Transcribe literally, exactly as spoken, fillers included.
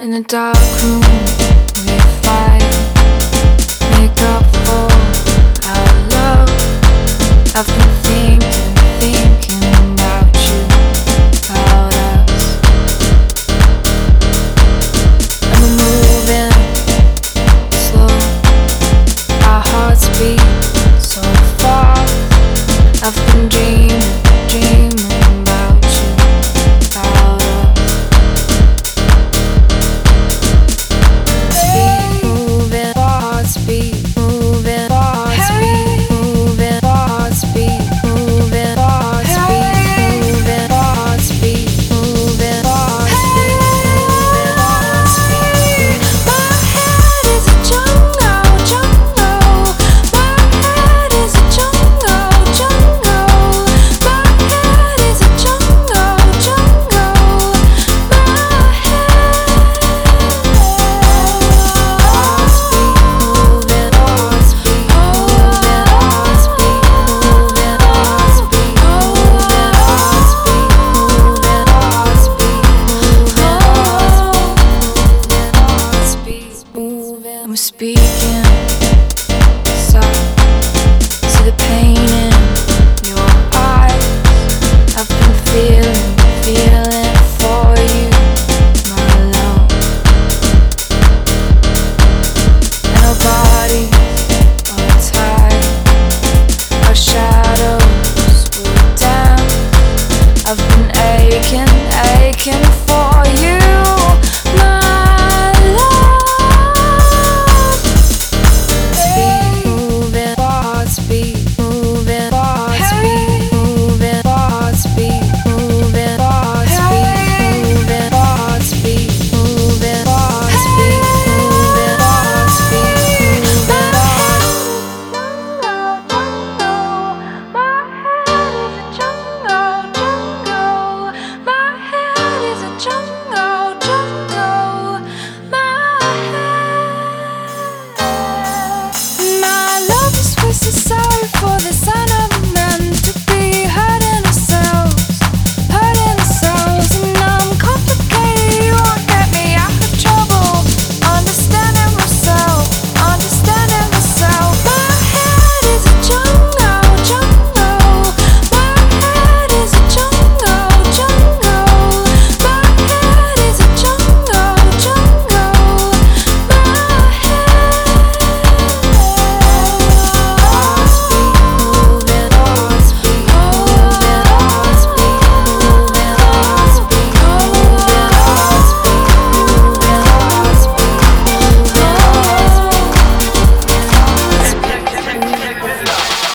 In a dark room, we fight, make up for our love. I've been thinking, thinking about you, about us. And we're moving slow, our hearts beat so fast. I've been dreaming, dreaming about you, about us. Speak